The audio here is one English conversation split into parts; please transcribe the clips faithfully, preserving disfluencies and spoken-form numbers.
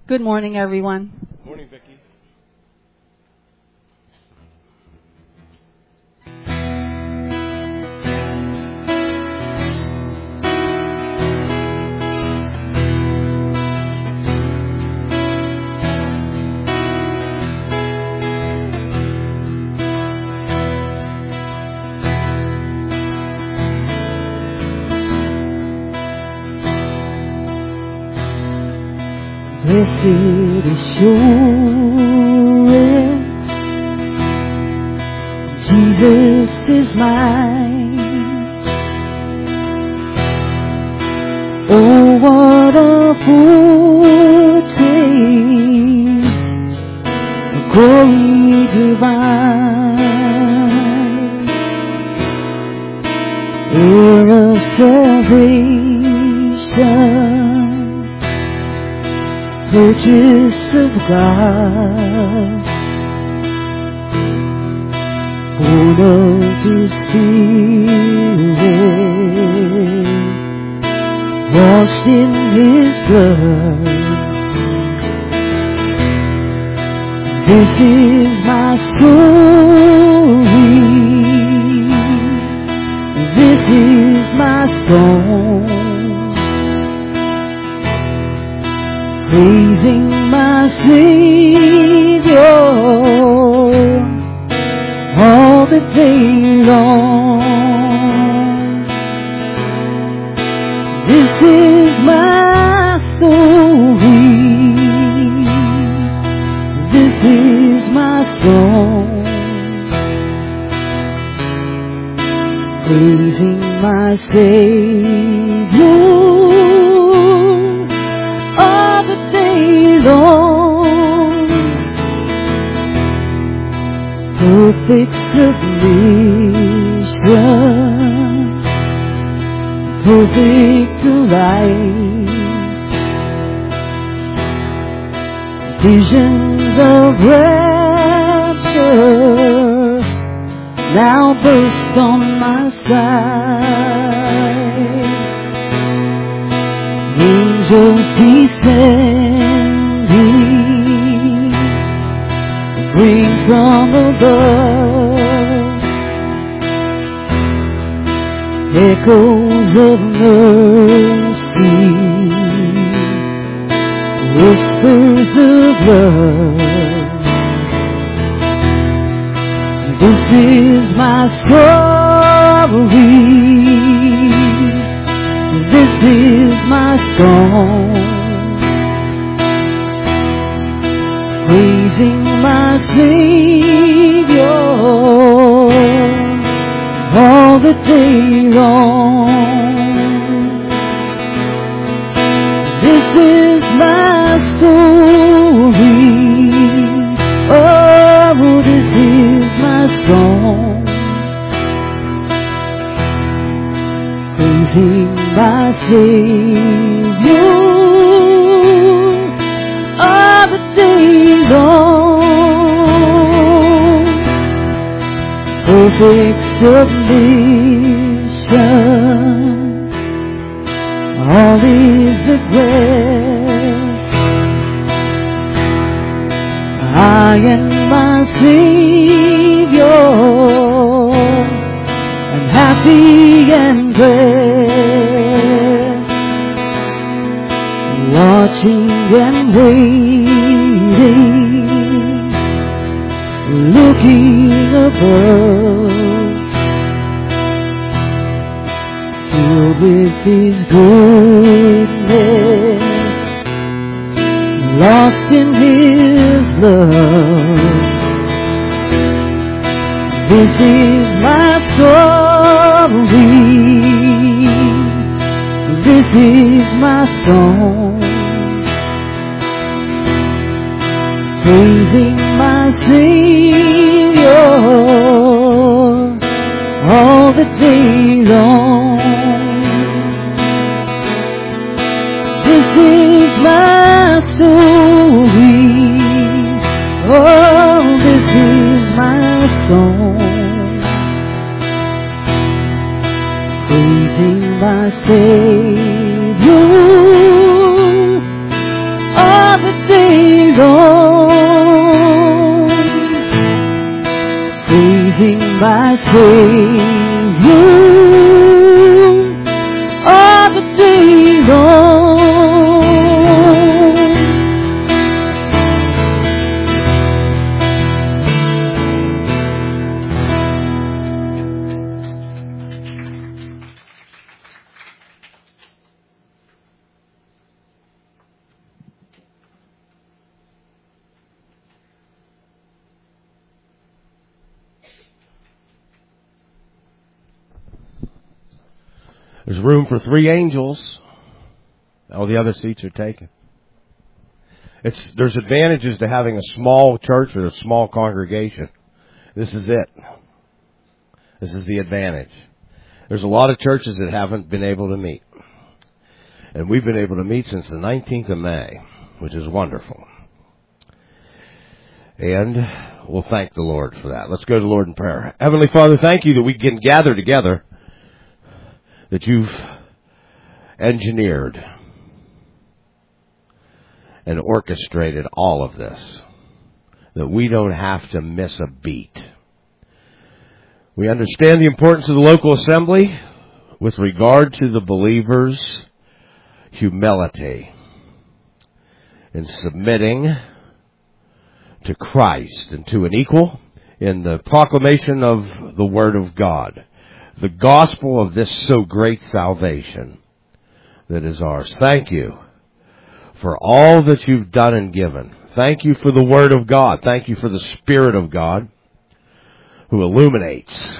Good morning, everyone. Morning, Vicky. Blessed assurance, Jesus is mine. Oh, what a foretaste of glory divine, heir of salvation, purchased of God, born of His Spirit, washed in His blood. This is my story, this is my song, praising my Savior all the day long. This is my story, this is my song, praising my Savior all the day long. Perfect submission, perfect delight, visions of rapture now burst on my sight. Angels descending, bring from above echoes of mercy, whispers of love. This is my story, this is my song, praising my Savior all the day long. This is my story, oh, this is my song, praising my Savior all the day long. Perfect submission, all is at rest. I and my Savior am happy and blessed, watching and waiting, looking above, filled with His goodness, lost in His love. This is my story, this is my song, praising my Savior all the day long. This is my story, oh, this is my song, praising my Savior all the day my Savior all the day long. There's room for three angels. All the other seats are taken. It's, there's advantages to having a small church with a small congregation. This is it. This is the advantage. There's a lot of churches that haven't been able to meet. And we've been able to meet since the nineteenth of May, which is wonderful. And we'll thank the Lord for that. Let's go to the Lord in prayer. Heavenly Father, thank you that we can gather together, that you've engineered and orchestrated all of this, that we don't have to miss a beat. We understand the importance of the local assembly with regard to the believer's humility in submitting to Christ and to an equal in the proclamation of the Word of God, the gospel of this so great salvation that is ours. Thank you for all that you've done and given. Thank you for the Word of God. Thank you for the Spirit of God who illuminates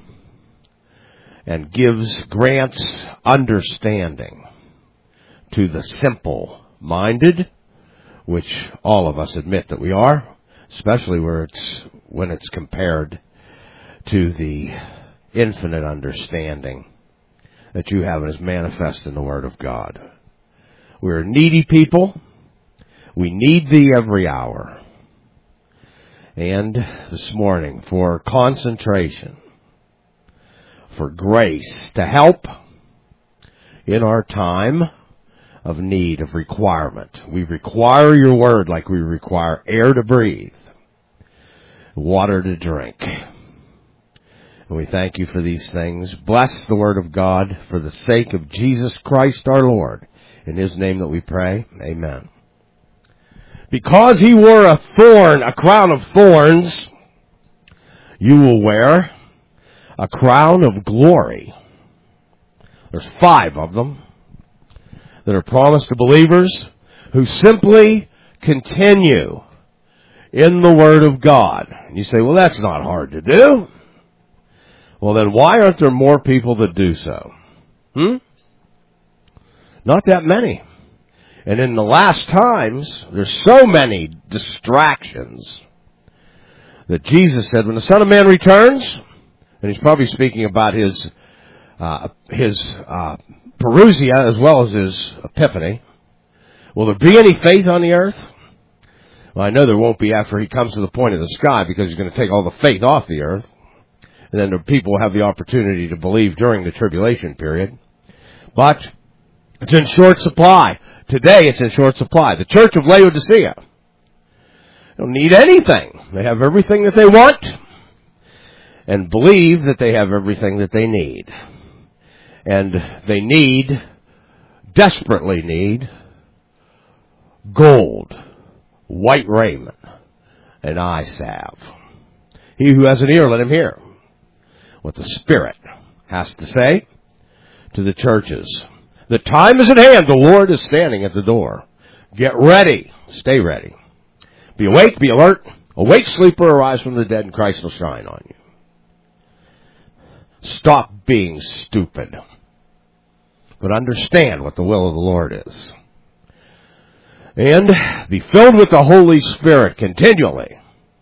and gives, grants understanding to the simple-minded, which all of us admit that we are, especially where it's when it's compared to the infinite understanding that you have as manifest in the Word of God. We're needy people. We need Thee every hour. And this morning, for concentration, for grace to help in our time of need, of requirement. We require your Word like we require air to breathe, water to drink. And we thank you for these things. Bless the Word of God for the sake of Jesus Christ our Lord. In His name that we pray. Amen. Because He wore a thorn, a crown of thorns, you will wear a crown of glory. There's five of them that are promised to believers who simply continue in the Word of God. And you say, well, that's not hard to do. Well, then why aren't there more people that do so? Hmm? Not that many. And in the last times, there's so many distractions that Jesus said, when the Son of Man returns, and He's probably speaking about His uh, his uh, parousia as well as His epiphany, will there be any faith on the earth? Well, I know there won't be after He comes to the point of the sky, because He's going to take all the faith off the earth. And then the people will have the opportunity to believe during the tribulation period. But it's in short supply. Today it's in short supply. The church of Laodicea don't need anything. They have everything that they want and believe that they have everything that they need. And they need, desperately need, gold, white raiment, and eye salve. He who has an ear, let him hear what the Spirit has to say to the churches. The time is at hand. The Lord is standing at the door. Get ready. Stay ready. Be awake, be alert. Awake, sleeper, arise from the dead, and Christ will shine on you. Stop being stupid, but understand what the will of the Lord is. And be filled with the Holy Spirit continually.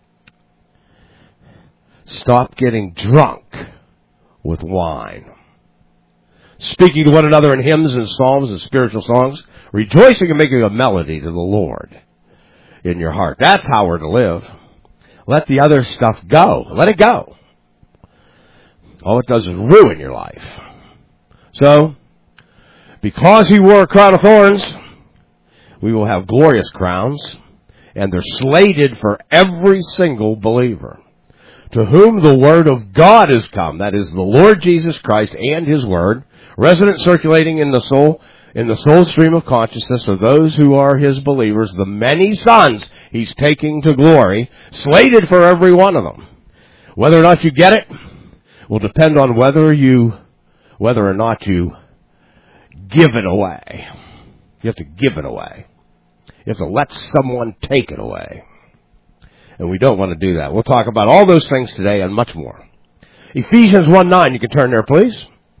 Stop getting drunk with wine. Speaking to one another in hymns and psalms and spiritual songs, rejoicing and making a melody to the Lord in your heart. That's how we're to live. Let the other stuff go. Let it go. All it does is ruin your life. So, because He wore a crown of thorns, we will have glorious crowns, and they're slated for every single believer to whom the Word of God is come, that is the Lord Jesus Christ and His Word, resident circulating in the soul, in the soul stream of consciousness of those who are His believers, the many sons He's taking to glory, slated for every one of them. Whether or not you get it will depend on whether you, whether or not you give it away. You have to give it away. You have to let someone take it away. And we don't want to do that. We'll talk about all those things today and much more. Ephesians one nine, you can turn there, please.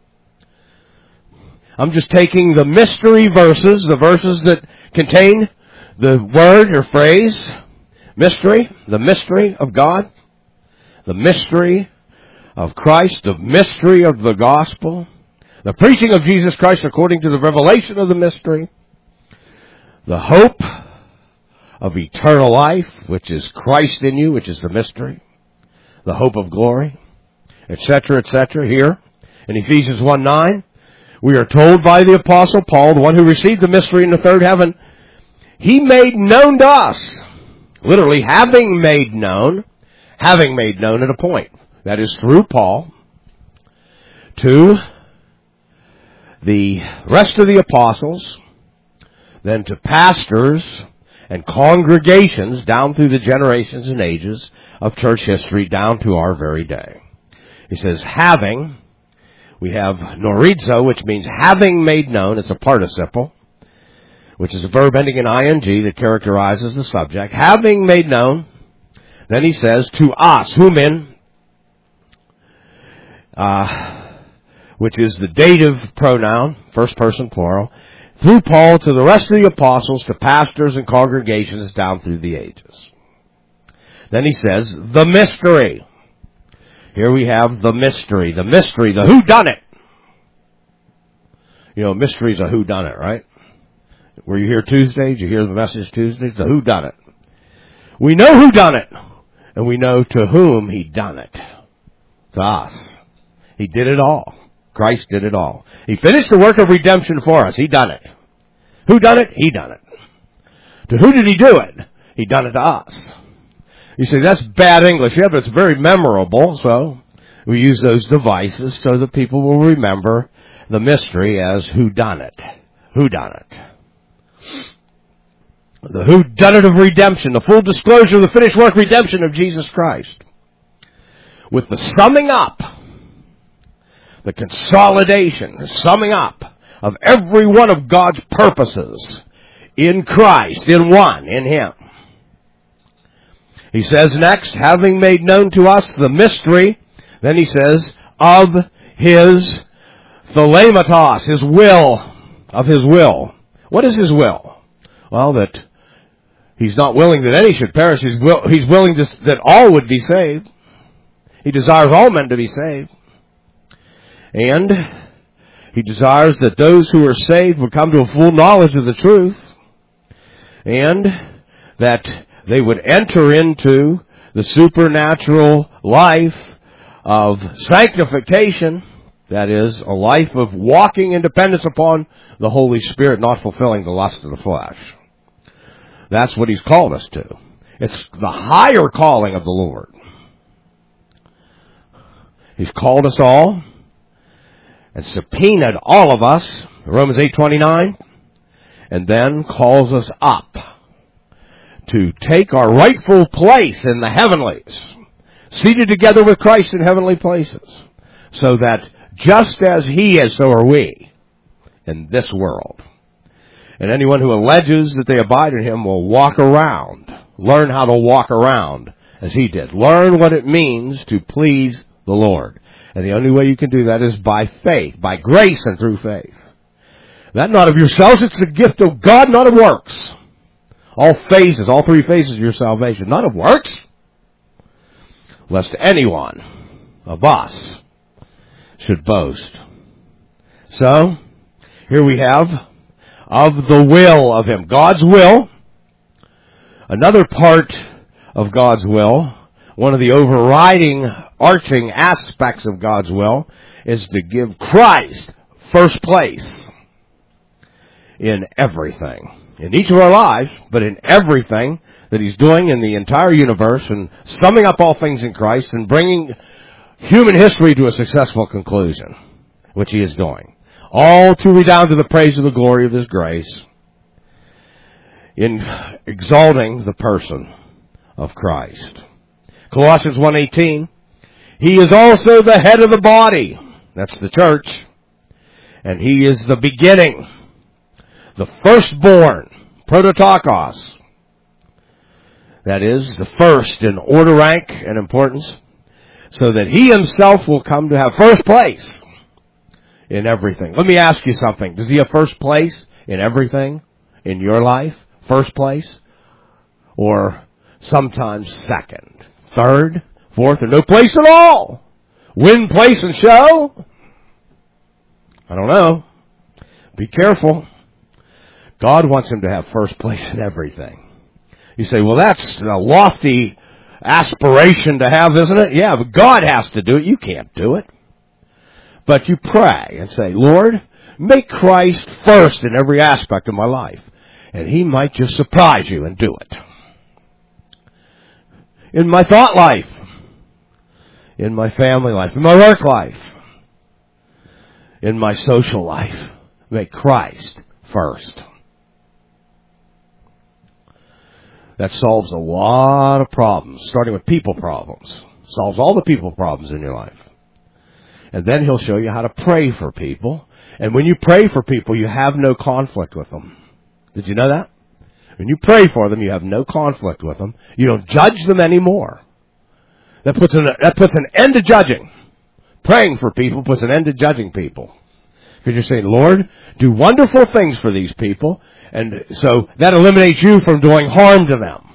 I'm just taking the mystery verses, the verses that contain the word or phrase, mystery, the mystery of God, the mystery of Christ, the mystery of the gospel, the preaching of Jesus Christ according to the revelation of the mystery, the hope of eternal life, which is Christ in you, which is the mystery, the hope of glory, et cetera, et cetera. Here in Ephesians one nine, we are told by the Apostle Paul, the one who received the mystery in the third heaven, he made known to us, literally having made known, having made known at a point, that is through Paul, to the rest of the apostles, then to pastors and congregations down through the generations and ages of church history down to our very day. He says, having, we have norizo, which means having made known. It's a participle, which is a verb ending in ing that characterizes the subject. Having made known, then he says, to us, human, uh, which is the dative pronoun, first person plural, through Paul to the rest of the apostles, to pastors and congregations down through the ages. Then he says, the mystery. Here we have the mystery, the mystery, the whodunit. You know, mystery's a whodunit, right? Were you here Tuesday? Did you hear the message Tuesday? The whodunit. We know who done it, and we know to whom he done it. To us. He did it all. Christ did it all. He finished the work of redemption for us. He done it. Who done it? He done it. To who did he do it? He done it to us. You say, that's bad English. Yeah, but it's very memorable, so we use those devices so that people will remember the mystery as who done it. Who done it. The who done it of redemption, the full disclosure of the finished work redemption of Jesus Christ. With the summing up, the consolidation, the summing up of every one of God's purposes in Christ, in one, in Him. He says next, having made known to us the mystery, then he says, of His thelematos, His will, of His will. What is His will? Well, that He's not willing that any should perish. He's, will, he's willing to, that all would be saved. He desires all men to be saved. And He desires that those who are saved would come to a full knowledge of the truth. And that they would enter into the supernatural life of sanctification. That is, a life of walking in dependence upon the Holy Spirit, not fulfilling the lust of the flesh. That's what He's called us to. It's the higher calling of the Lord. He's called us all and subpoenaed all of us, Romans eight twenty-nine, and then calls us up to take our rightful place in the heavenlies, seated together with Christ in heavenly places, so that just as He is, so are we in this world. And anyone who alleges that they abide in Him will walk around, learn how to walk around as He did. Learn what it means to please the Lord. And the only way you can do that is by faith, by grace and through faith. That not of yourselves, it's the gift of God, not of works. All phases, all three phases of your salvation, not of works, lest anyone of us should boast. So, here we have of the will of Him. God's will. Another part of God's will, one of the overriding, arching aspects of God's will, is to give Christ first place in everything. In each of our lives, but in everything that he's doing in the entire universe and summing up all things in Christ and bringing human history to a successful conclusion, which he is doing. All to redound to the praise of the glory of his grace in exalting the person of Christ. Colossians one eighteen, he is also the head of the body. That's the church. And he is the beginning, the firstborn, prototokos. That is, the first in order, rank, and importance, so that he himself will come to have first place in everything. Let me ask you something. Does he have first place in everything in your life? First place? Or sometimes second, third, fourth, or no place at all? Win, place, and show? I don't know. Be careful. God wants him to have first place in everything. You say, well, that's a lofty aspiration to have, isn't it? Yeah, but God has to do it. You can't do it. But you pray and say, Lord, make Christ first in every aspect of my life. And he might just surprise you and do it. In my thought life, in my family life, in my work life, in my social life, make Christ first. That solves a lot of problems, starting with people problems. Solves all the people problems in your life. And then he'll show you how to pray for people. And when you pray for people, you have no conflict with them. Did you know that? When you pray for them, you have no conflict with them. You don't judge them anymore. That puts an, that puts an end to judging. Praying for people puts an end to judging people. Because you're saying, Lord, do wonderful things for these people. And so that eliminates you from doing harm to them.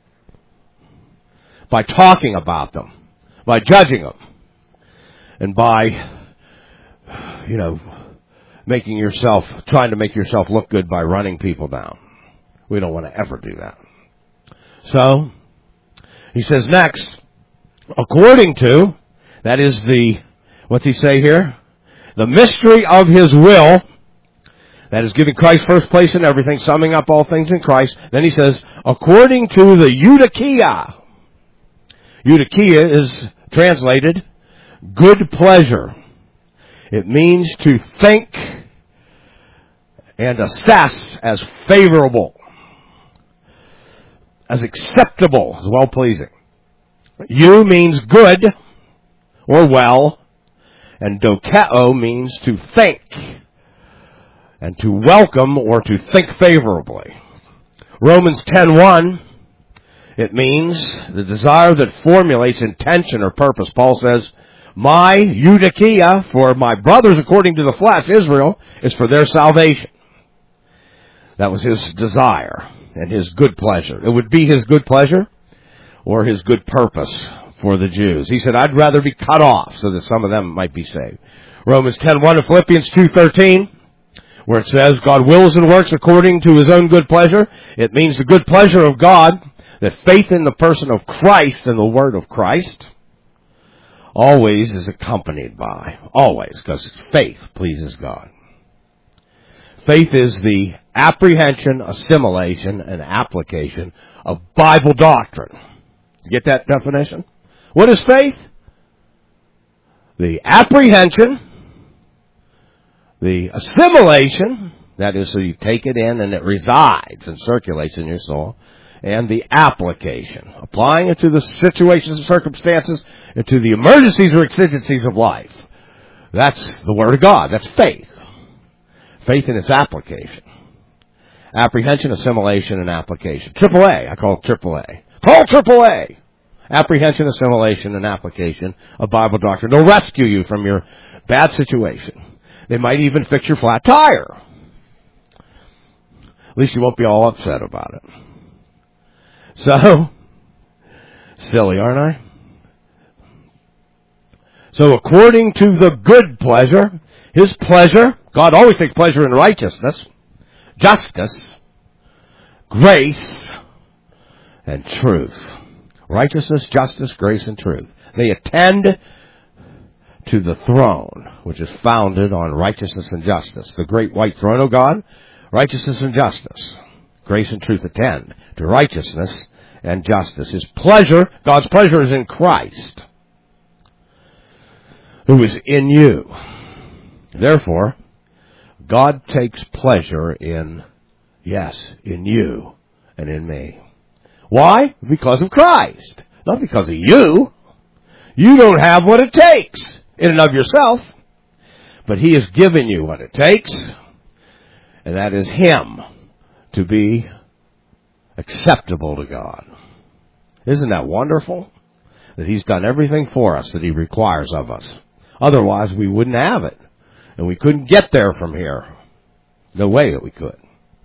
By talking about them. By judging them. And by, you know, making yourself, trying to make yourself look good by running people down. We don't want to ever do that. So, he says next, according to, that is the, what's he say here? The mystery of his will. That is giving Christ first place in everything, summing up all things in Christ. Then he says, according to the eudokia. Eudokia is translated good pleasure. It means to think and assess as favorable, as acceptable, as well-pleasing. Eu means good or well, and dokeo means to think and to welcome or to think favorably. Romans ten one, it means the desire that formulates intention or purpose. Paul says, my eudokia for my brothers according to the flesh, Israel, is for their salvation. That was his desire and his good pleasure. It would be his good pleasure or his good purpose for the Jews. He said, I'd rather be cut off so that some of them might be saved. Romans ten one and Philippians two thirteen, where it says, God wills and works according to his own good pleasure. It means the good pleasure of God, that faith in the person of Christ and the word of Christ always is accompanied by, always, because faith pleases God. Faith is the apprehension, assimilation, and application of Bible doctrine. You get that definition? What is faith? The apprehension, the assimilation, that is, so you take it in and it resides and circulates in your soul, and the application, applying it to the situations and circumstances and to the emergencies or exigencies of life. That's the Word of God. That's faith. Faith in its application. Apprehension, assimilation, and application. Triple A. I call it Triple A. Call Triple A. Apprehension, assimilation, and application of Bible doctrine. They'll rescue you from your bad situation. They might even fix your flat tire. At least you won't be all upset about it. So, silly, aren't I? So according to the good pleasure, his pleasure, God always takes pleasure in righteousness, justice, grace, and truth. Righteousness, justice, grace, and truth. They attend to the throne, which is founded on righteousness and justice. The great white throne of God, righteousness and justice. Grace and truth attend to righteousness and justice. His pleasure, God's pleasure is in Christ, who is in you. Therefore, God takes pleasure in, yes, in you and in me. Why? Because of Christ. Not because of you. You don't have what it takes in and of yourself. But He has given you what it takes, and that is Him to be acceptable to God. Isn't that wonderful? That He's done everything for us that He requires of us. Otherwise, we wouldn't have it. And we couldn't get there from here. No way that we could.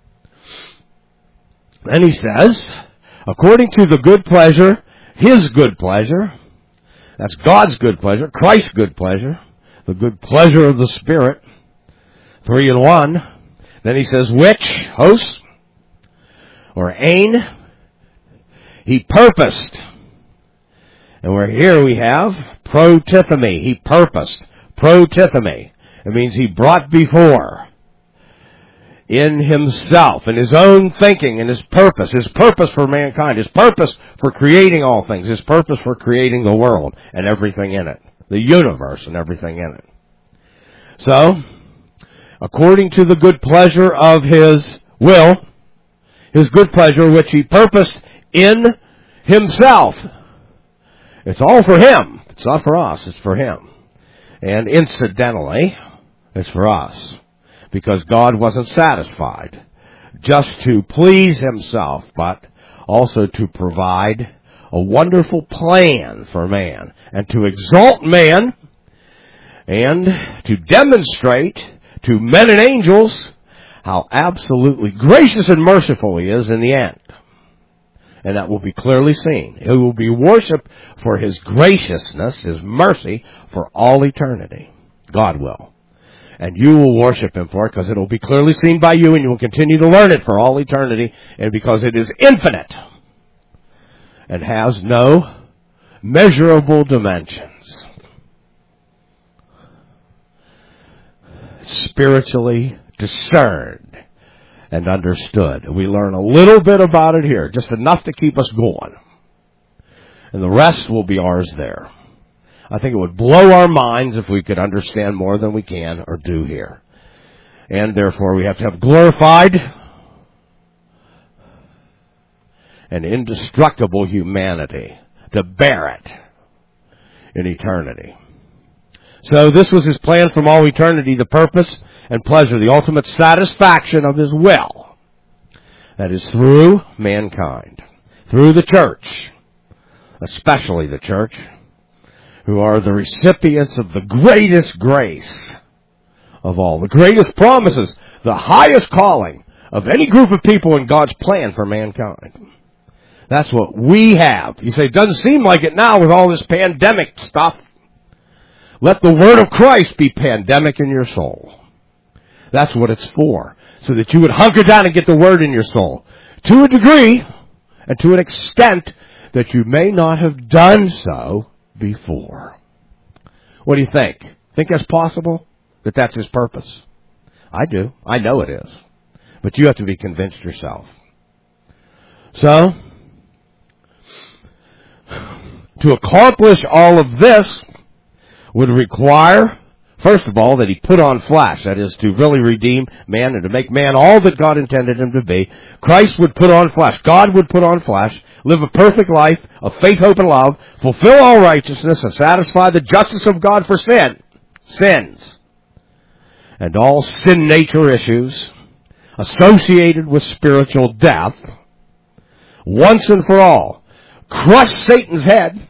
Then He says, according to the good pleasure, His good pleasure, that's God's good pleasure, Christ's good pleasure, the good pleasure of the Spirit, three in one. Then He says, which, hos, or ain, He purposed. And we're here we have protithemy. He purposed. Protithemy. It means He brought before in Himself, in His own thinking, and His purpose. His purpose for mankind. His purpose for creating all things. His purpose for creating the world and everything in it. The universe and everything in it. So, according to the good pleasure of His will, His good pleasure which He purposed in Himself. It's all for Him. It's not for us. It's for Him. And incidentally, it's for us. Because God wasn't satisfied just to please Himself, but also to provide a wonderful plan for man, and to exalt man, and to demonstrate to men and angels how absolutely gracious and merciful He is in the end. And that will be clearly seen. He will be worshipped for His graciousness, His mercy, for all eternity. God will. And you will worship Him for it, because it will be clearly seen by you, and you will continue to learn it for all eternity, and because it is infinite and has no measurable dimensions. Spiritually discerned and understood. We learn a little bit about it here, just enough to keep us going. And the rest will be ours there. I think it would blow our minds if we could understand more than we can or do here. And therefore we have to have glorified and indestructible humanity to bear it in eternity. So this was His plan from all eternity, the purpose and pleasure, the ultimate satisfaction of His will. That is through mankind, through the church, especially the church, who are the recipients of the greatest grace of all, the greatest promises, the highest calling of any group of people in God's plan for mankind. That's what we have. You say, it doesn't seem like it now with all this pandemic stuff. Let the word of Christ be pandemic in your soul. That's what it's for. So that you would hunker down and get the word in your soul. To a degree, and to an extent, that you may not have done so before. What do you think? Think that's possible? That that's His purpose? I do. I know it is. But you have to be convinced yourself. So, to accomplish all of this would require, first of all, that He put on flesh. That is, to really redeem man and to make man all that God intended him to be. Christ would put on flesh. God would put on flesh, live a perfect life of faith, hope, and love, fulfill all righteousness, and satisfy the justice of God for sin, sins, and all sin nature issues associated with spiritual death, once and for all. Crush Satan's head,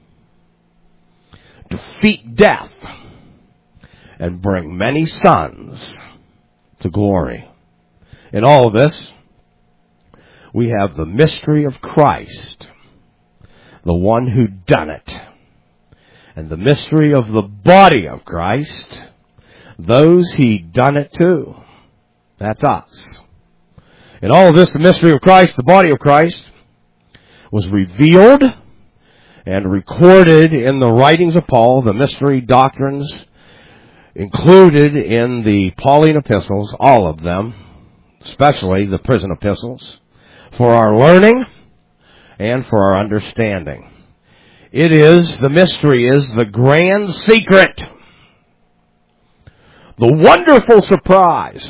defeat death, and bring many sons to glory. In all of this, we have the mystery of Christ, the one who done it, and the mystery of the body of Christ, those He done it to. That's us. In all of this, the mystery of Christ, the body of Christ, was revealed and recorded in the writings of Paul, the mystery doctrines included in the Pauline epistles, all of them, especially the prison epistles, for our learning and for our understanding. It is, the mystery is the grand secret, the wonderful surprise,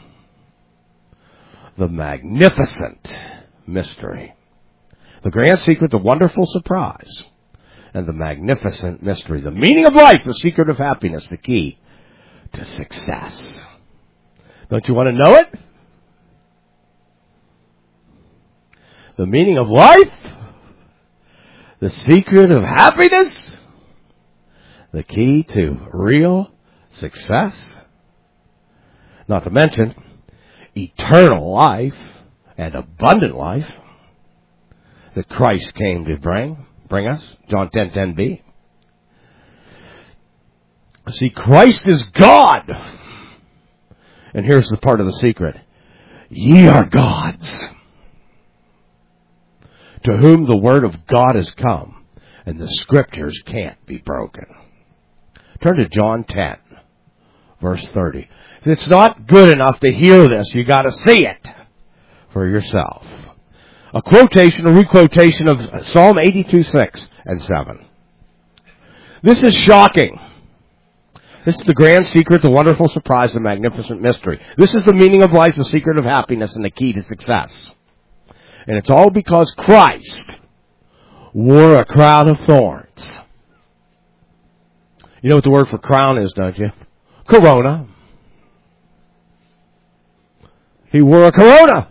the magnificent mystery. The grand secret, the wonderful surprise, and the magnificent mystery. The meaning of life, the secret of happiness, the key to success. Don't you want to know it? The meaning of life, the secret of happiness, the key to real success. Not to mention eternal life and abundant life that Christ came to bring, bring us. John ten ten b. See, Christ is God. And here's the part of the secret. Ye are gods, to whom the word of God has come, and the scriptures can't be broken. Turn to John ten, verse thirty. It's not good enough to hear this. You got to see it for yourself. A quotation, a requotation of Psalm eighty-two, six and seven. This is shocking. This is the grand secret, the wonderful surprise, the magnificent mystery. This is the meaning of life, the secret of happiness, and the key to success. And it's all because Christ wore a crown of thorns. You know what the word for crown is, don't you? Corona. He wore a corona.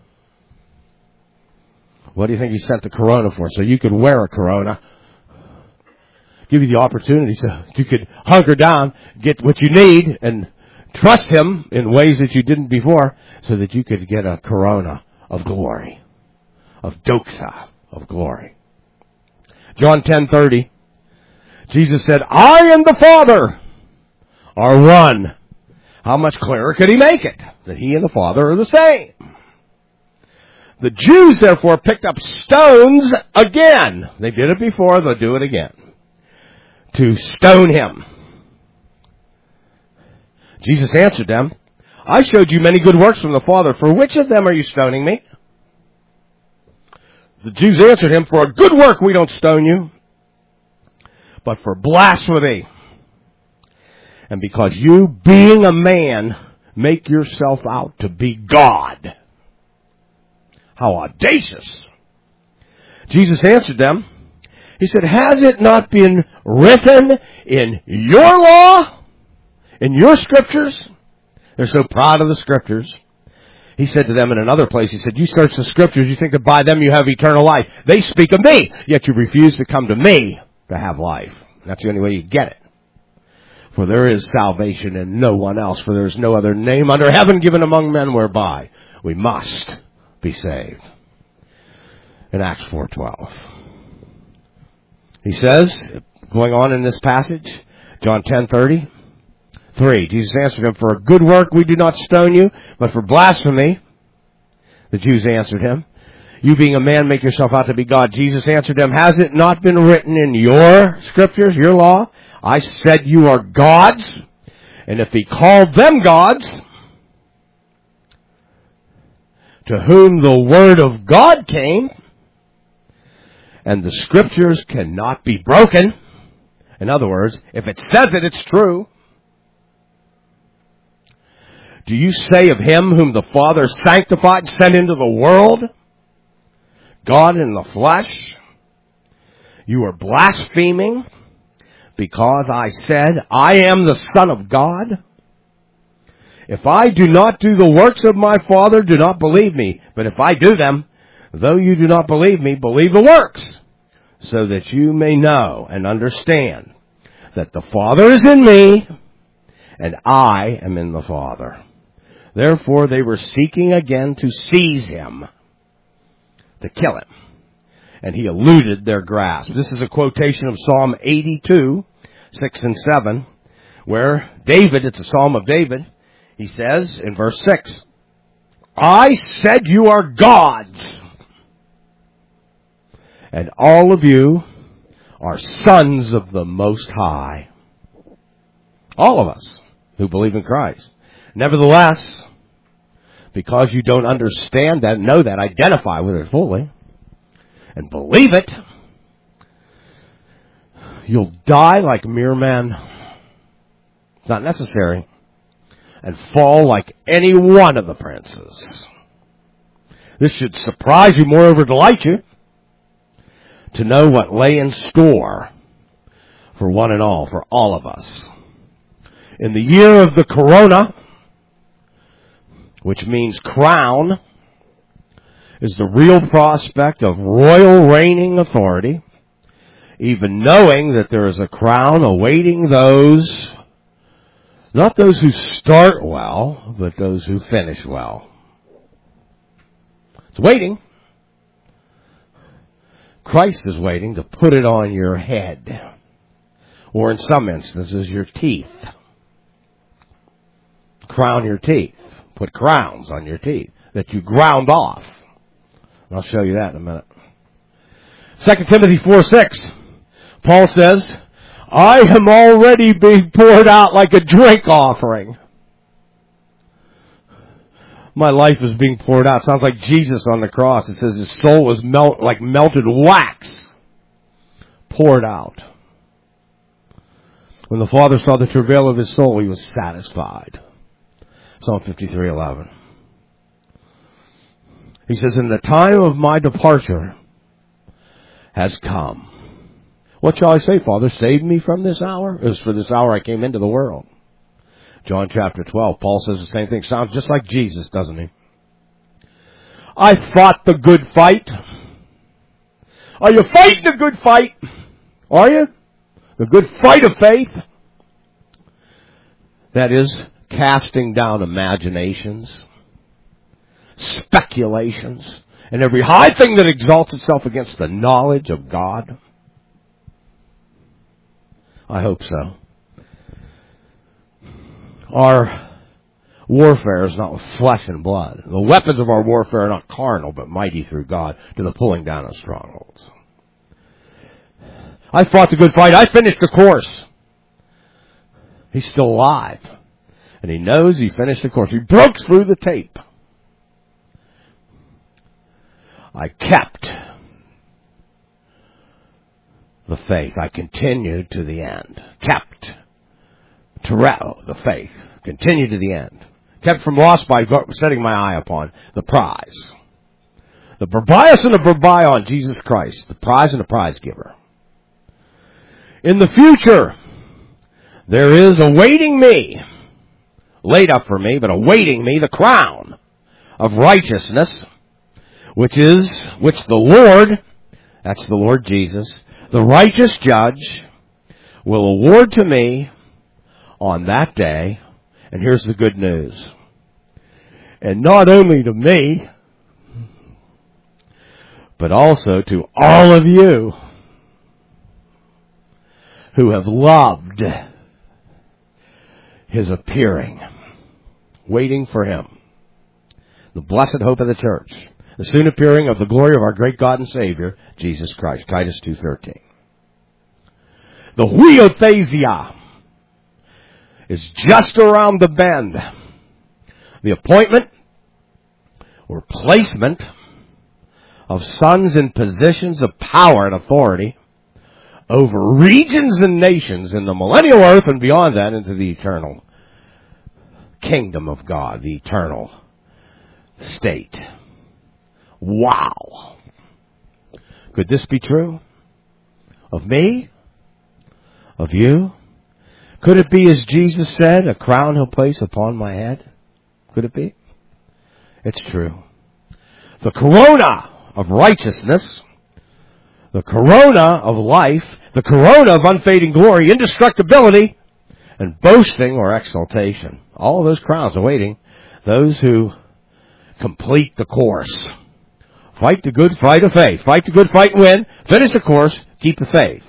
What do you think he sent the corona for? So you could wear a corona. Give you the opportunity so you could hunker down, get what you need, and trust him in ways that you didn't before, so that you could get a corona of glory, of doxa, of glory. John ten thirty, Jesus said, I and the Father are one. How much clearer could he make it? That he and the Father are the same. The Jews, therefore, picked up stones again. They did it before, they'll do it again. To stone him. Jesus answered them, I showed you many good works from the Father. For which of them are you stoning me? The Jews answered him, for a good work we don't stone you, but for blasphemy. And because you, being a man, make yourself out to be God. How audacious. Jesus answered them. He said, has it not been written in your law, in your scriptures? They're so proud of the scriptures. He said to them in another place, he said, you search the scriptures, you think that by them you have eternal life. They speak of me, yet you refuse to come to me to have life. That's the only way you get it. For there is salvation in no one else, for there is no other name under heaven given among men whereby we must be saved. In Acts four twelve. He says, going on in this passage, John ten thirty, three, Jesus answered him, for a good work we do not stone you, but for blasphemy. The Jews answered him, you being a man make yourself out to be God. Jesus answered them, has it not been written in your scriptures, your law? I said you are gods, and if he called them gods, to whom the word of God came, and the scriptures cannot be broken. In other words, if it says it, it's true. Do you say of him whom the Father sanctified and sent into the world, God in the flesh, you are blaspheming because I said, I am the Son of God? If I do not do the works of my Father, do not believe me. But if I do them, though you do not believe me, believe the works, so that you may know and understand that the Father is in me, and I am in the Father. Therefore they were seeking again to seize him, to kill him. And he eluded their grasp. This is a quotation of Psalm eighty-two, six and seven, where David, it's a Psalm of David, he says in verse six, I said you are gods, and all of you are sons of the Most High. All of us who believe in Christ. Nevertheless, because you don't understand that, know that, identify with it fully, and believe it, you'll die like mere men. It's not necessary. And fall like any one of the princes. This should surprise you, moreover delight you, to know what lay in store for one and all, for all of us. In the year of the corona, which means crown, is the real prospect of royal reigning authority, even knowing that there is a crown awaiting those, not those who start well, but those who finish well. It's waiting. Christ is waiting to put it on your head, or in some instances, your teeth. Crown your teeth. Put crowns on your teeth that you ground off. And I'll show you that in a minute. Second Timothy four six. Paul says, I am already being poured out like a drink offering. My life is being poured out. Sounds like Jesus on the cross. It says his soul was melt like melted wax. Poured out. When the Father saw the travail of his soul, he was satisfied. Psalm fifty-three eleven. He says, and the time of my departure has come. What shall I say, Father? Save me from this hour? It was for this hour I came into the world. John chapter twelve, Paul says the same thing. Sounds just like Jesus, doesn't he? I fought the good fight. Are you fighting a good fight? Are you? The good fight of faith? That is, casting down imaginations, speculations, and every high thing that exalts itself against the knowledge of God. I hope so. Our warfare is not with flesh and blood. The weapons of our warfare are not carnal, but mighty through God to the pulling down of strongholds. I fought the good fight. I finished the course. He's still alive. And he knows he finished the course. He broke through the tape. I kept the faith. I continued to the end. Kept. Terrell, the faith. Continued to the end. Kept from loss by setting my eye upon the prize. The Barbias and the Barbion, Jesus Christ. The prize and the prize giver. In the future, there is awaiting me, laid up for me, but awaiting me, the crown of righteousness, which is, which the Lord, that's the Lord Jesus, the righteous judge, will award to me on that day. And here's the good news. And not only to me, but also to all of you who have loved his appearing, waiting for him. The blessed hope of the church, the soon appearing of the glory of our great God and Savior, Jesus Christ. Titus two thirteen. The huiothesia is just around the bend. The appointment or placement of sons in positions of power and authority over regions and nations in the millennial earth and beyond that into the eternal kingdom of God, the eternal state. Wow. Could this be true? Of me? Of you? Could it be, as Jesus said, a crown he'll place upon my head? Could it be? It's true. The corona of righteousness, the corona of life, the corona of unfading glory, indestructibility, and boasting or exaltation. All of those crowns awaiting those who complete the course. Fight the good fight of faith. Fight the good fight and win. Finish the course. Keep the faith.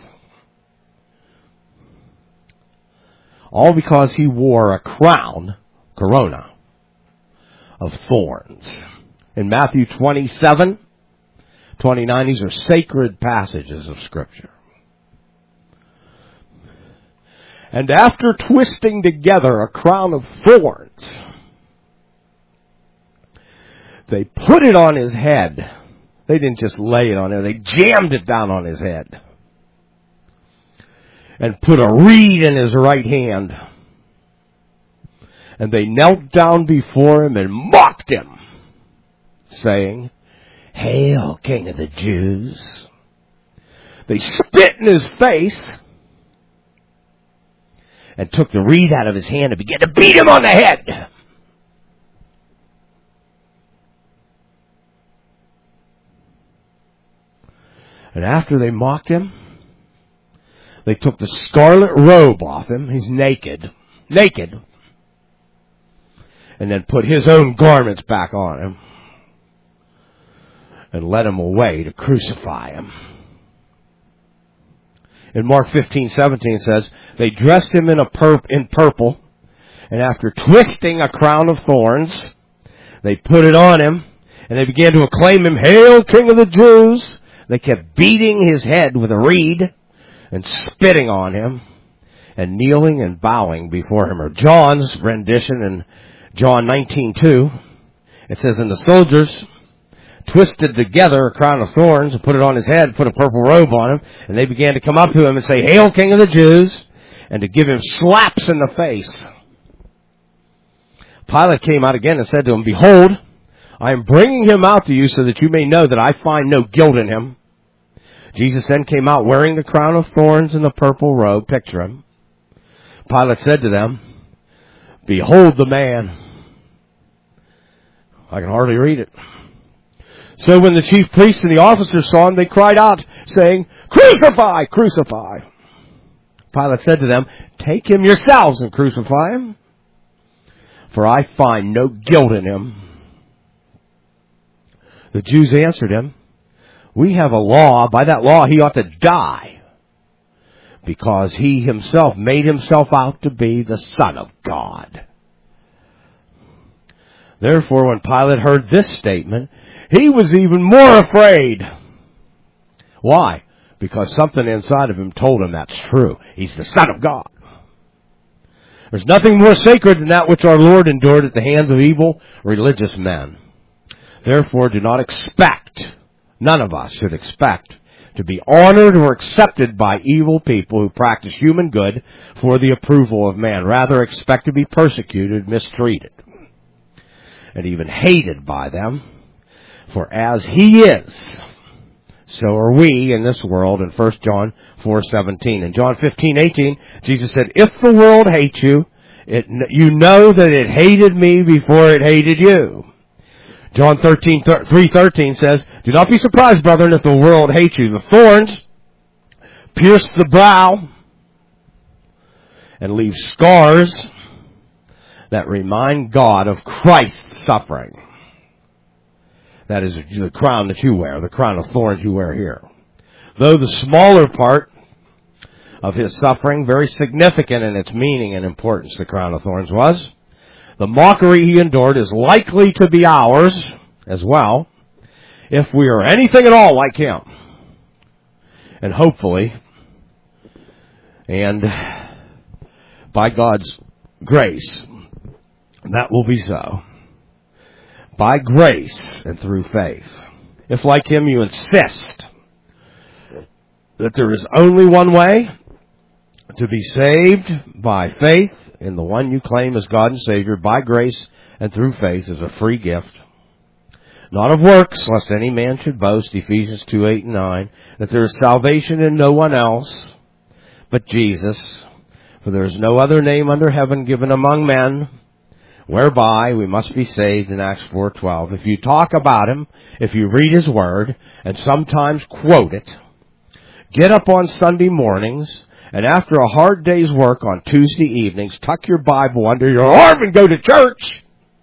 All because he wore a crown, corona, of thorns. In Matthew twenty-seven, twenty-nine, these are sacred passages of Scripture. And after twisting together a crown of thorns, they put it on his head They didn't just lay it on him. They jammed it down on his head. And put a reed in his right hand. And they knelt down before him and mocked him, saying, "Hail, King of the Jews." They spit in his face and took the reed out of his hand and began to beat him on the head. And after they mocked him, they took the scarlet robe off him. He's naked. Naked. And then put his own garments back on him. And led him away to crucify him. In Mark fifteen seventeen it says, they dressed him in a pur- in purple, and after twisting a crown of thorns, they put it on him, and they began to acclaim him, "Hail, King of the Jews!" They kept beating his head with a reed, and spitting on him, and kneeling and bowing before him. Or John's rendition in John nineteen two, it says, and the soldiers twisted together a crown of thorns and put it on his head, put a purple robe on him, and they began to come up to him and say, "Hail, King of the Jews," and to give him slaps in the face. Pilate came out again and said to him, "Behold, I am bringing him out to you so that you may know that I find no guilt in him." Jesus then came out wearing the crown of thorns and the purple robe. Picture him. Pilate said to them, "Behold the man." I can hardly read it. So when the chief priests and the officers saw him, they cried out, saying, "Crucify! Crucify!" Pilate said to them, "Take him yourselves and crucify him, for I find no guilt in him." The Jews answered him, "We have a law. By that law he ought to die, because he himself made himself out to be the Son of God." Therefore, when Pilate heard this statement, he was even more afraid. Why? Because something inside of him told him that's true. He's the Son of God. There's nothing more sacred than that which our Lord endured at the hands of evil religious men. Therefore, do not expect, none of us should expect, to be honored or accepted by evil people who practice human good for the approval of man. Rather, expect to be persecuted, mistreated, and even hated by them. For as he is, so are we in this world, in First John four seventeen. In John fifteen eighteen, Jesus said, "If the world hates you, it, you know that it hated me before it hated you." John thirteen three thirteen says, "Do not be surprised, brethren, if the world hates you. The thorns pierce the brow and leave scars that remind God of Christ's suffering." That is the crown that you wear, the crown of thorns you wear here. Though the smaller part of his suffering, very significant in its meaning and importance, the crown of thorns was, the mockery he endured is likely to be ours as well, if we are anything at all like him. And hopefully, and by God's grace, that will be so. By grace and through faith. If, like him, you insist that there is only one way to be saved, by faith in the one you claim as God and Savior, by grace and through faith, as a free gift, not of works, lest any man should boast, Ephesians two eight and nine, that there is salvation in no one else but Jesus, for there is no other name under heaven given among men whereby we must be saved, in Acts four twelve. If you talk about him, if you read his word, and sometimes quote it, get up on Sunday mornings, and after a hard day's work on Tuesday evenings, tuck your Bible under your arm and go to church.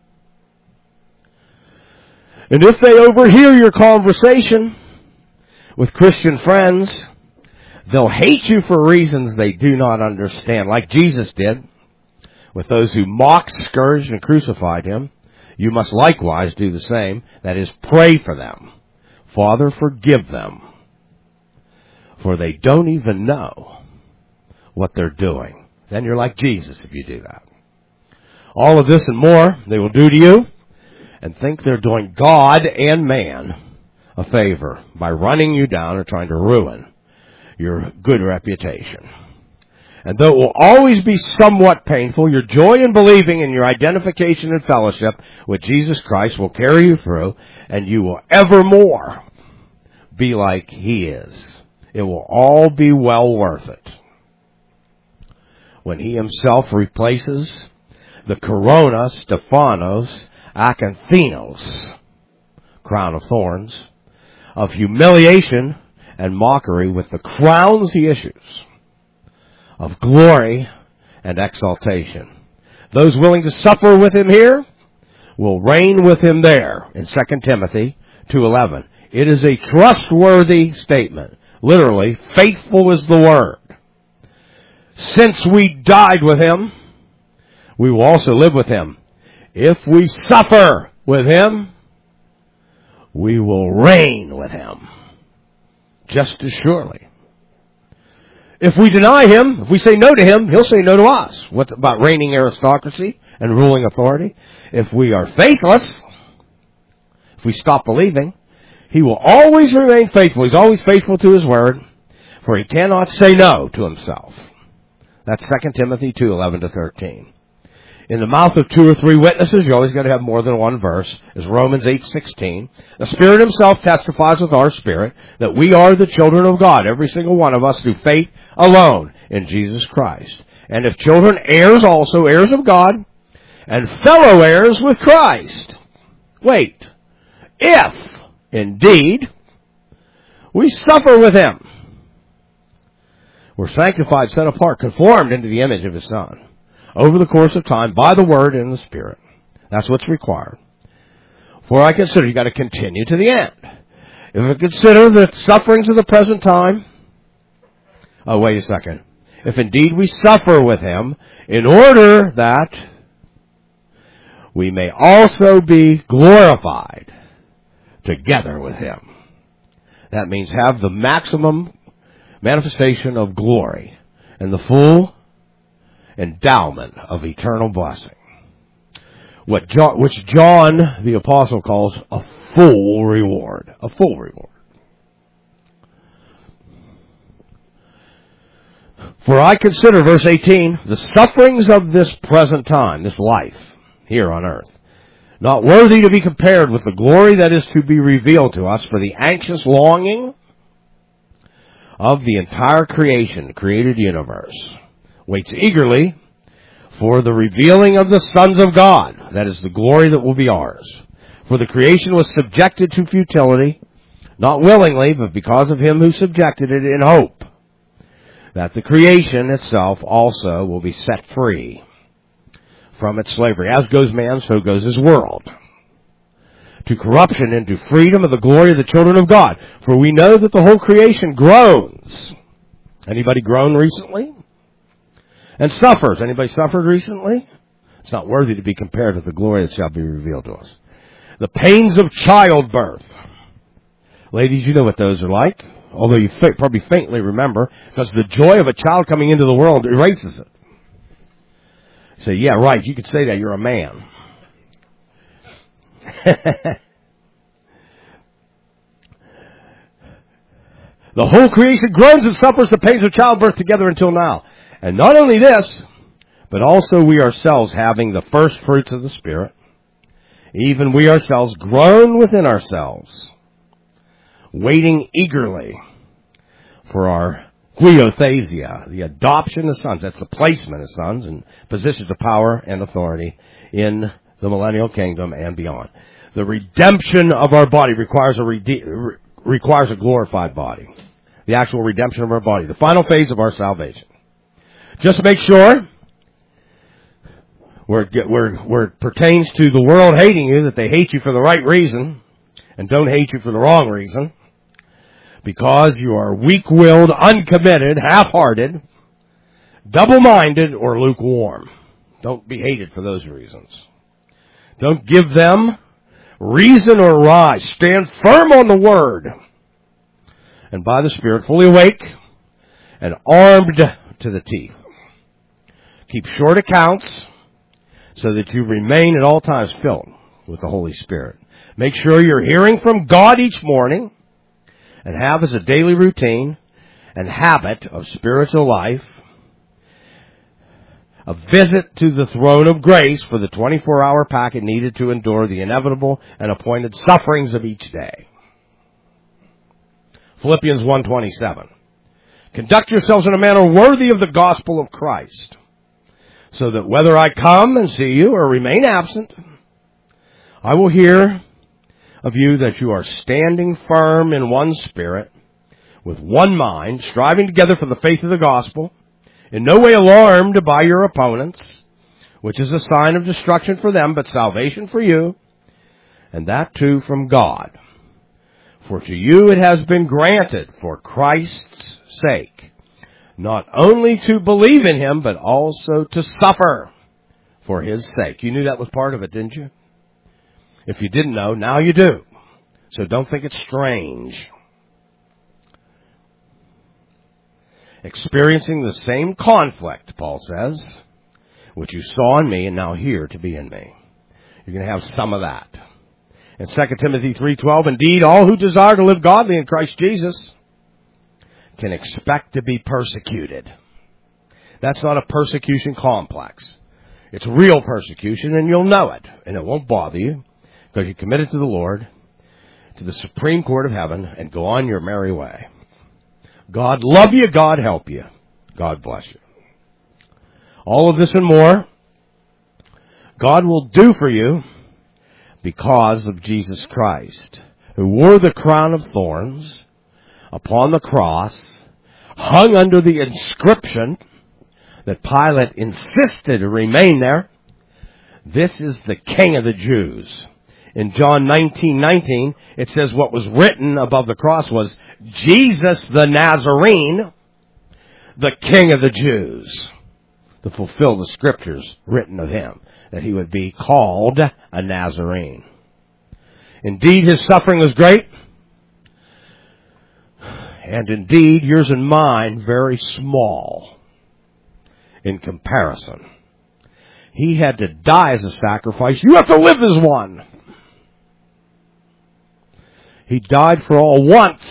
And if they overhear your conversation with Christian friends, they'll hate you for reasons they do not understand, like Jesus did. With those who mocked, scourged, and crucified him, you must likewise do the same. That is, pray for them. Father, forgive them, for they don't even know what they're doing. Then you're like Jesus if you do that. All of this and more they will do to you, and think they're doing God and man a favor by running you down or trying to ruin your good reputation. And though it will always be somewhat painful, your joy in believing in your identification and fellowship with Jesus Christ will carry you through, and you will evermore be like He is. It will all be well worth it. When He Himself replaces the corona Stephanos Akanthinos, crown of thorns, of humiliation and mockery with the crowns He issues of glory and exaltation. Those willing to suffer with Him here will reign with Him there in Second Timothy two eleven. It is a trustworthy statement. Literally, faithful is the word. Since we died with Him, we will also live with Him. If we suffer with Him, we will reign with Him just as surely. If we deny Him, if we say no to Him, He'll say no to us. What about reigning aristocracy and ruling authority? If we are faithless, if we stop believing, He will always remain faithful. He's always faithful to His word, for He cannot say no to Himself. That's Second Timothy two eleven to thirteen. In the mouth of two or three witnesses, you always got to have more than one verse, is Romans eight sixteen. The Spirit Himself testifies with our spirit that we are the children of God, every single one of us, through faith alone in Jesus Christ. And if children, heirs also, heirs of God, and fellow heirs with Christ. Wait. If, indeed, we suffer with Him, we're sanctified, set apart, conformed into the image of His Son, over the course of time, by the Word and the Spirit. That's what's required. For I consider, you've got to continue to the end. If I consider the sufferings of the present time, oh, wait a second. If indeed we suffer with Him, in order that we may also be glorified together with Him. That means have the maximum manifestation of glory and the full endowment of eternal blessing. What John, which John the Apostle calls a full reward. A full reward. For I consider, verse eighteen, the sufferings of this present time, this life, here on earth, not worthy to be compared with the glory that is to be revealed to us. For the anxious longing of the entire creation, created universe, waits eagerly for the revealing of the sons of God. That is the glory that will be ours. For the creation was subjected to futility, not willingly, but because of Him who subjected it, in hope that the creation itself also will be set free from its slavery. As goes man, so goes his world. To corruption and to freedom of the glory of the children of God. For we know that the whole creation groans. Anybody groan recently? And suffers. Anybody suffered recently? It's not worthy to be compared with the glory that shall be revealed to us. The pains of childbirth. Ladies, you know what those are like. Although you fa- probably faintly remember, because the joy of a child coming into the world erases it. You say, yeah, right, you could say that, you're a man. The whole creation groans and suffers the pains of childbirth together until now. And not only this, but also we ourselves, having the first fruits of the Spirit, even we ourselves groan within ourselves, waiting eagerly for our huiothesia, the adoption of sons. That's the placement of sons in positions of power and authority in the millennial kingdom and beyond. The redemption of our body requires a rede- re- requires a glorified body. The actual redemption of our body, the final phase of our salvation. Just make sure, where it, where, where it pertains to the world hating you, that they hate you for the right reason and don't hate you for the wrong reason, because you are weak-willed, uncommitted, half-hearted, double-minded, or lukewarm. Don't be hated for those reasons. Don't give them reason or rise. Stand firm on the Word, and by the Spirit, fully awake and armed to the teeth. Keep short accounts so that you remain at all times filled with the Holy Spirit, Make sure you're hearing from God each morning and have as a daily routine and habit of spiritual life a visit to the throne of grace for the twenty-four hour packet needed to endure the inevitable and appointed sufferings of each day. Philippians one twenty-seven. Conduct yourselves in a manner worthy of the gospel of Christ, so that whether I come and see you or remain absent, I will hear of you that you are standing firm in one spirit, with one mind, striving together for the faith of the gospel, in no way alarmed by your opponents, which is a sign of destruction for them, but salvation for you, and that too from God. For to you it has been granted for Christ's sake, not only to believe in him, but also to suffer for his sake. You knew that was part of it, didn't you? If you didn't know, now you do. So don't think it's strange. Experiencing the same conflict, Paul says, which you saw in me and now hear to be in me. You're going to have some of that. In Second Timothy three twelve, indeed, all who desire to live godly in Christ Jesus can expect to be persecuted. That's not a persecution complex. It's real persecution, and you'll know it, and it won't bother you, because you commit it to the Lord, to the Supreme Court of Heaven, and go on your merry way. God love you, God help you, God bless you. All of this and more, God will do for you because of Jesus Christ, who wore the crown of thorns upon the cross, hung under the inscription that Pilate insisted to remain there. This is the King of the Jews. In John nineteen nineteen, it says what was written above the cross was, Jesus the Nazarene, the King of the Jews, to fulfill the scriptures written of him, that he would be called a Nazarene. Indeed, his suffering was great, and indeed, yours and mine, very small in comparison. He had to die as a sacrifice. You have to live as one. He died for all once.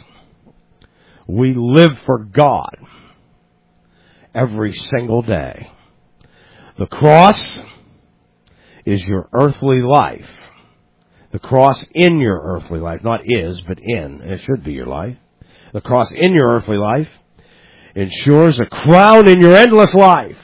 We live for God every single day. The cross is your earthly life. The cross in your earthly life, not is, but in. It should be your life. The cross in your earthly life ensures a crown in your endless life.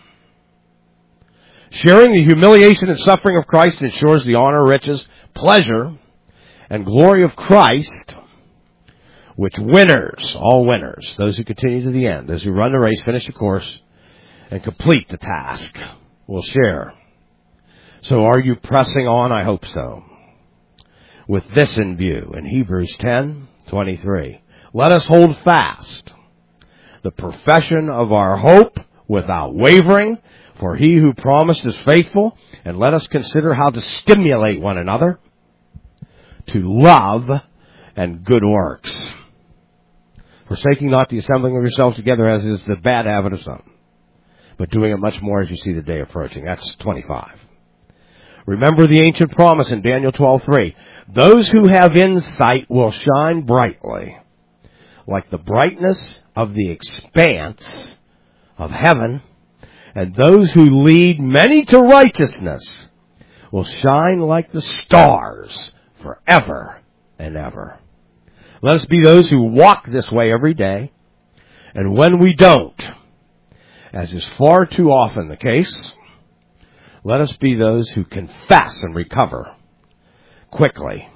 Sharing the humiliation and suffering of Christ ensures the honor, riches, pleasure, and glory of Christ, which winners, all winners, those who continue to the end, those who run the race, finish the course, and complete the task, will share. So are you pressing on? I hope so. With this in view, in Hebrews ten twenty-three, let us hold fast the profession of our hope without wavering, for he who promised is faithful, and let us consider how to stimulate one another to love and good works, forsaking not the assembling of yourselves together, as is the bad habit of some, but doing it much more as you see the day approaching. That's twenty-five. Remember the ancient promise in Daniel twelve three. Those who have insight will shine brightly, like the brightness of the expanse of heaven, and those who lead many to righteousness will shine like the stars forever and ever. Let us be those who walk this way every day, and when we don't, as is far too often the case, let us be those who confess and recover quickly.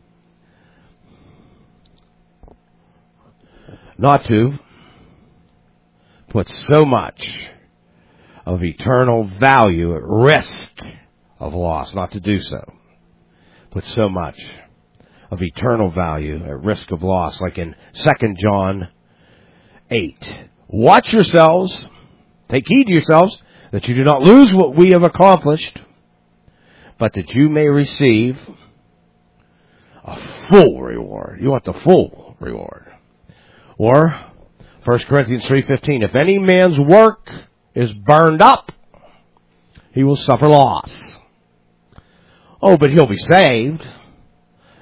Not to put so much of eternal value at risk of loss, not to do so. Put so much of eternal value at risk of loss, like in Second John eight. Watch yourselves, take heed to yourselves, that you do not lose what we have accomplished, but that you may receive a full reward. You want the full reward. Or First Corinthians three fifteen, if any man's work is burned up, he will suffer loss. Oh, but he'll be saved.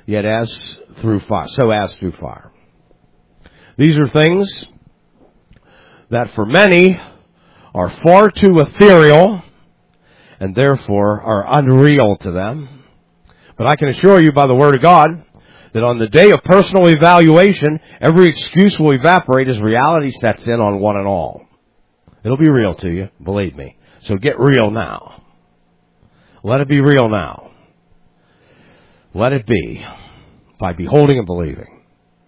yet as through fire, so as through fire. These are things that for many are far too ethereal and therefore are unreal to them. But I can assure you by the Word of God that on the day of personal evaluation, every excuse will evaporate as reality sets in on one and all. It'll be real to you, believe me. So get real now. Let it be real now. Let it be by beholding and believing.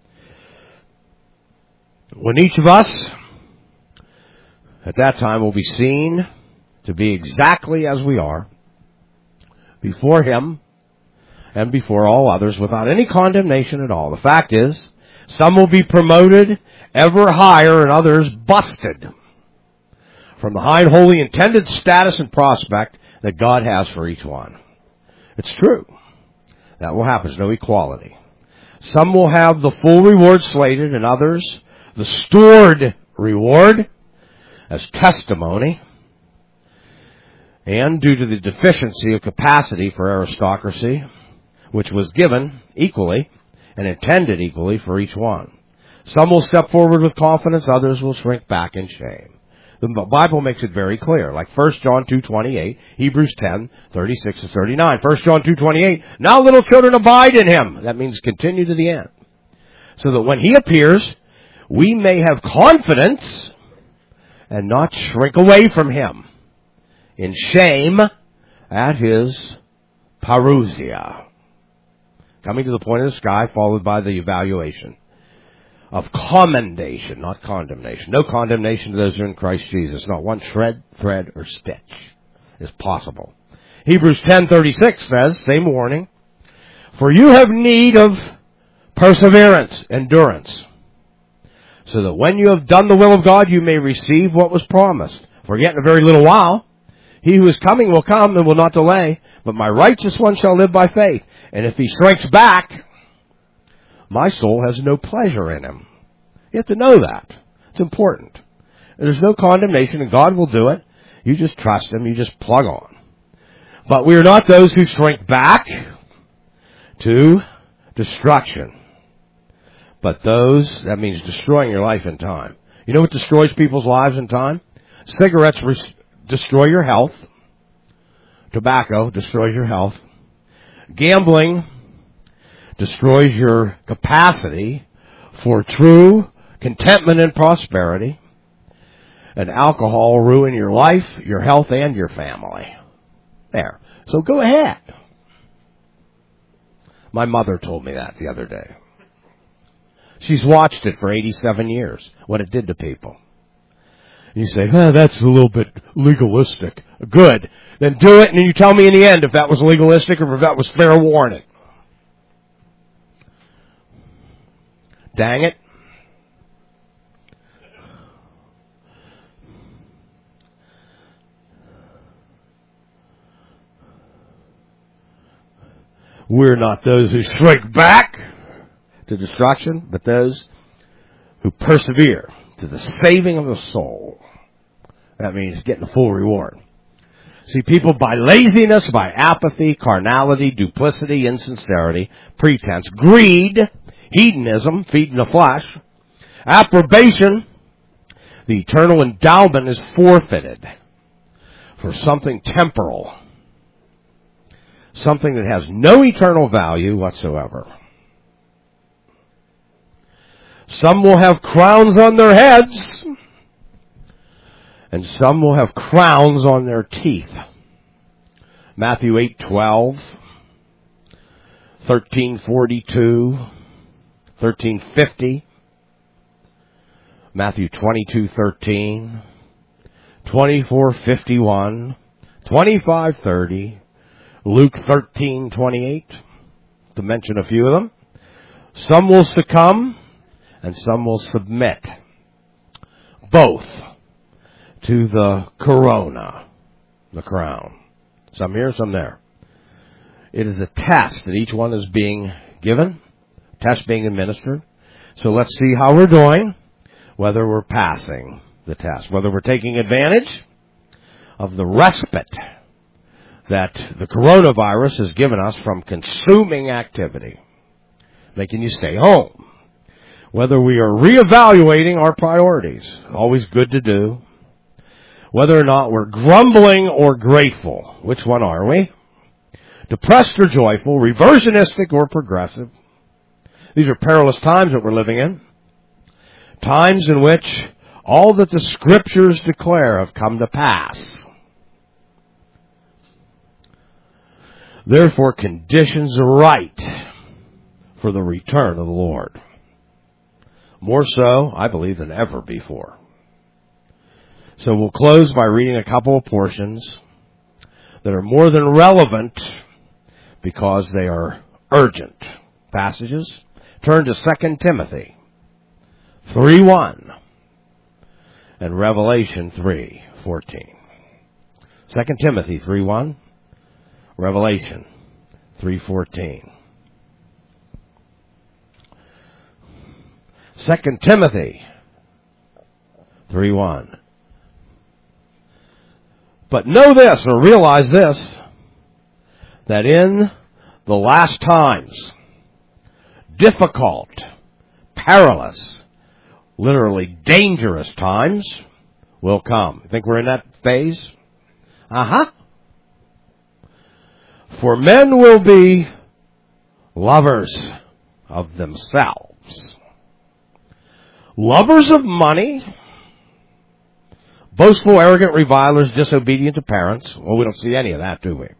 When each of us at that time will be seen to be exactly as we are before Him and before all others without any condemnation at all. The fact is, some will be promoted ever higher and others busted from the high and holy intended status and prospect that God has for each one. It's true. That will happen. There's no equality. Some will have the full reward slated and others the stored reward as testimony. And due to the deficiency of capacity for aristocracy, which was given equally and intended equally for each one. Some will step forward with confidence, others will shrink back in shame. The Bible makes it very clear, like First John two twenty-eight, Hebrews ten thirty-six to thirty-nine. First John two twenty-eight, now little children abide in Him. That means continue to the end. So that when He appears, we may have confidence and not shrink away from Him in shame at His parousia. Coming to the point of the sky, followed by the evaluation of commendation, not condemnation. No condemnation to those who are in Christ Jesus. Not one shred, thread, or stitch is possible. Hebrews ten thirty-six says, same warning, for you have need of perseverance, endurance, so that when you have done the will of God, you may receive what was promised. For yet in a very little while, He who is coming will come and will not delay, but my righteous one shall live by faith. And if he shrinks back, my soul has no pleasure in him. You have to know that. It's important. There's no condemnation, and God will do it. You just trust Him. You just plug on. But we are not those who shrink back to destruction. But those, that means destroying your life in time. You know what destroys people's lives in time? Cigarettes res- destroy your health. Tobacco destroys your health. Gambling destroys your capacity for true contentment and prosperity. And alcohol will ruin your life, your health, and your family. There. So go ahead. My mother told me that the other day. She's watched it for eighty-seven years, what it did to people. And you say, oh, that's a little bit legalistic. Good. Then do it, and then you tell me in the end if that was legalistic or if that was fair warning. Dang it. We're not those who shrink back to destruction, but those who persevere to the saving of the soul. That means getting the full reward. See, people by laziness, by apathy, carnality, duplicity, insincerity, pretense, greed, hedonism, feeding the flesh, approbation, the eternal endowment is forfeited for something temporal. Something that has no eternal value whatsoever. Some will have crowns on their heads, and some will have crowns on their teeth. Matthew eight twelve, thirteen forty-two, thirteen fifty, Matthew twenty-two thirteen, twenty-four fifty-one, twenty-five thirty, Luke thirteen twenty-eight, to mention a few of them. Some will succumb, and some will submit. Both to the corona, the crown. Some here, some there. It is a test that each one is being given, test being administered. So let's see how we're doing, whether we're passing the test, whether we're taking advantage of the respite that the coronavirus has given us from consuming activity. making you stay home. Whether we are reevaluating our priorities, always good to do. Whether or not we're grumbling or grateful, which one are we? Depressed or joyful, reversionistic or progressive. These are perilous times that we're living in. Times in which all that the Scriptures declare have come to pass. Therefore, conditions are right for the return of the Lord. More so, I believe, than ever before. So we'll close by reading a couple of portions that are more than relevant because they are urgent passages. Turn to Second Timothy three one and Revelation three fourteen. Second Timothy three one, Revelation three fourteen. Second Timothy three one. But know this, or realize this, that in the last times, difficult, perilous, literally dangerous times will come. You think we're in that phase? Uh-huh. For men will be lovers of themselves, lovers of money, boastful, arrogant, revilers, disobedient to parents. Well, we don't see any of that, do we?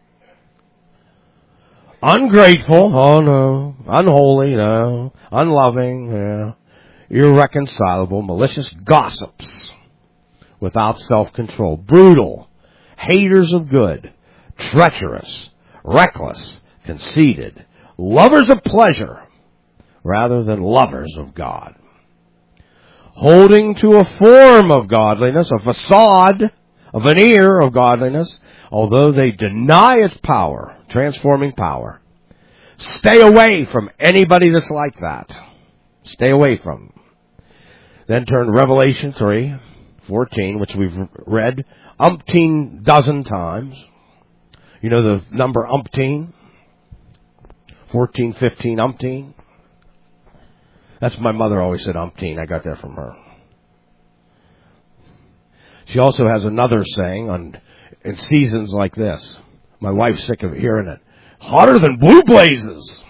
Ungrateful, oh no. Unholy, no. Unloving, yeah. Irreconcilable, malicious gossips, without self-control. Brutal, haters of good, treacherous, reckless, conceited, lovers of pleasure rather than lovers of God. Holding to a form of godliness, a facade, a veneer of godliness, although they deny its power, transforming power. Stay away from anybody that's like that. Stay away from them. Then turn to Revelation three fourteen, which we've read umpteen dozen times. You know the number umpteen? fourteen, fifteen, umpteen. That's what my mother always said, umpteen. I got that from her. She also has another saying on in seasons like this. My wife's sick of hearing it. Hotter than blue blazes.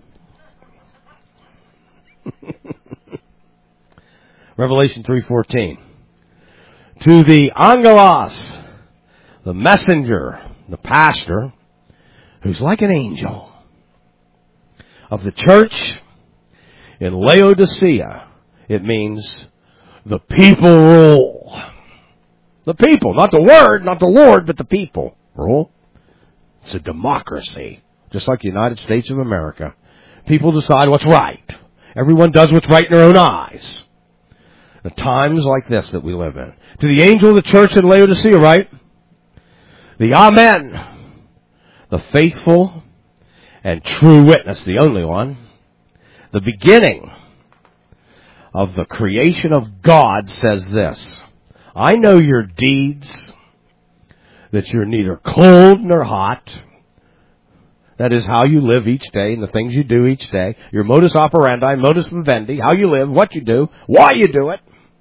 Revelation three fourteen. To the angelos, the messenger, the pastor, who's like an angel, of the church in Laodicea, it means the people rule. The people, not the word, not the Lord, but the people rule. It's a democracy, just like the United States of America. People decide what's right. Everyone does what's right in their own eyes. The times like this that we live in. To the angel of the church in Laodicea, right? The Amen, the faithful and true witness, the only one. The beginning of the creation of God says this. I know your deeds, that you're neither cold nor hot. That is how you live each day and the things you do each day. Your modus operandi, modus vivendi, how you live, what you do, why you do it.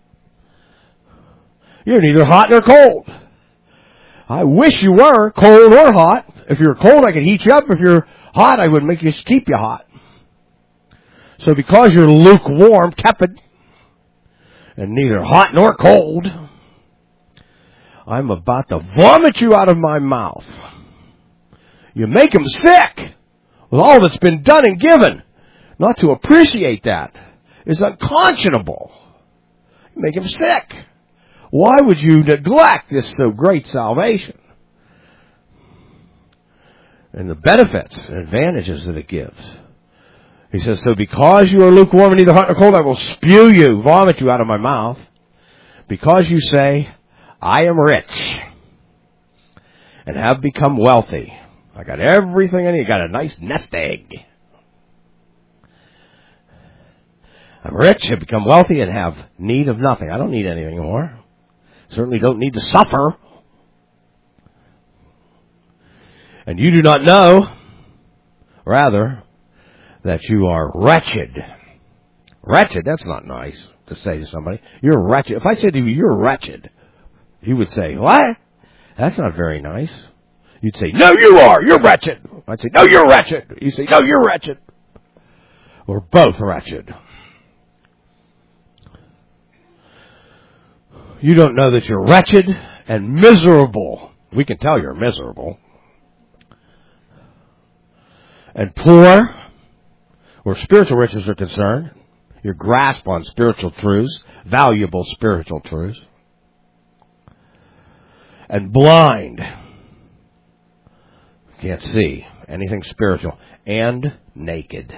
You're neither hot nor cold. I wish you were cold or hot. If you're cold, I could heat you up. If you're hot, I would make you keep you hot. So because you're lukewarm, tepid, and neither hot nor cold, I'm about to vomit you out of my mouth. You make them sick with all that's been done and given. Not to appreciate that is unconscionable. You make them sick. Why would you neglect this so great salvation? And the benefits and advantages that it gives. He says, so because you are lukewarm and neither hot nor cold, I will spew you, vomit you out of my mouth. Because you say, I am rich and have become wealthy. I got everything I need. Got a nice nest egg. I'm rich, have become wealthy, and have need of nothing. I don't need anything more. Certainly don't need to suffer. And you do not know, rather, that you are wretched. Wretched, that's not nice to say to somebody. You're wretched. If I said to you, you're wretched, you would say, what? That's not very nice. You'd say, no, you are. You're wretched. I'd say, no, you're wretched. You say, no, you're wretched. We're both wretched. You don't know that you're wretched and miserable. We can tell you're miserable. And poor, where spiritual riches are concerned. Your grasp on spiritual truths, valuable spiritual truths. And blind. Can't see anything spiritual. And naked.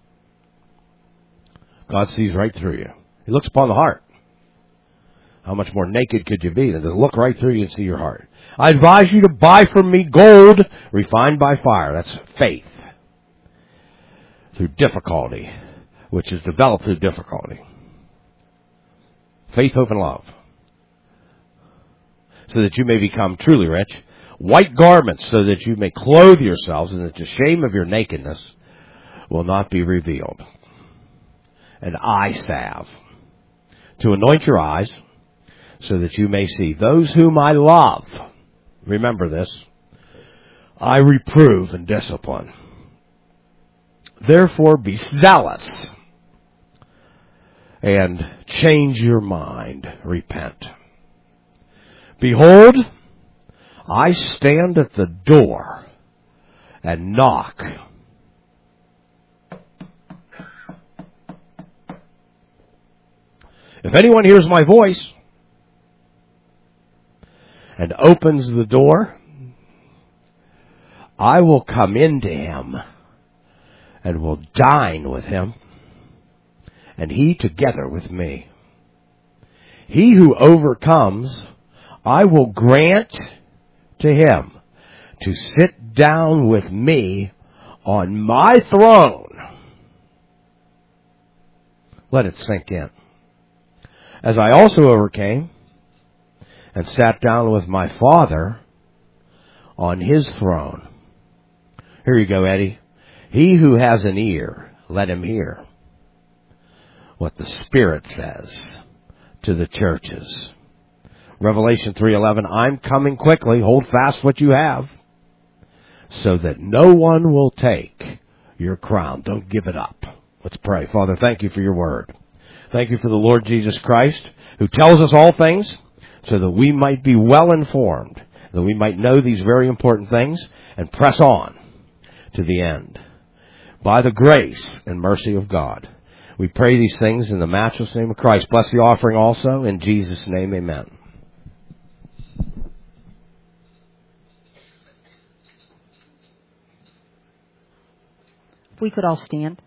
God sees right through you. He looks upon the heart. How much more naked could you be than to look right through you and see your heart? I advise you to buy from me gold refined by fire. That's faith. Through difficulty, which is developed through difficulty. Faith, hope, and love. So that you may become truly rich. White garments, so that you may clothe yourselves, and that the shame of your nakedness will not be revealed. An eye salve, to anoint your eyes, so that you may see. Those whom I love, remember this, I reprove and discipline. Therefore be zealous and change your mind. Repent. Behold, I stand at the door and knock. If anyone hears my voice and opens the door, I will come into him and will dine with him, and he together with me. He who overcomes, I will grant to him to sit down with me on my throne. Let it sink in. As I also overcame and sat down with my Father on his throne. Here you go, Eddie. He who has an ear, let him hear what the Spirit says to the churches. Revelation three eleven, I'm coming quickly. Hold fast what you have, so that no one will take your crown. Don't give it up. Let's pray. Father, thank you for your word. Thank you for the Lord Jesus Christ, who tells us all things so that we might be well informed, that we might know these very important things and press on to the end. By the grace and mercy of God, we pray these things in the matchless name of Christ. Bless the offering also. In Jesus' name, amen. If we could all stand.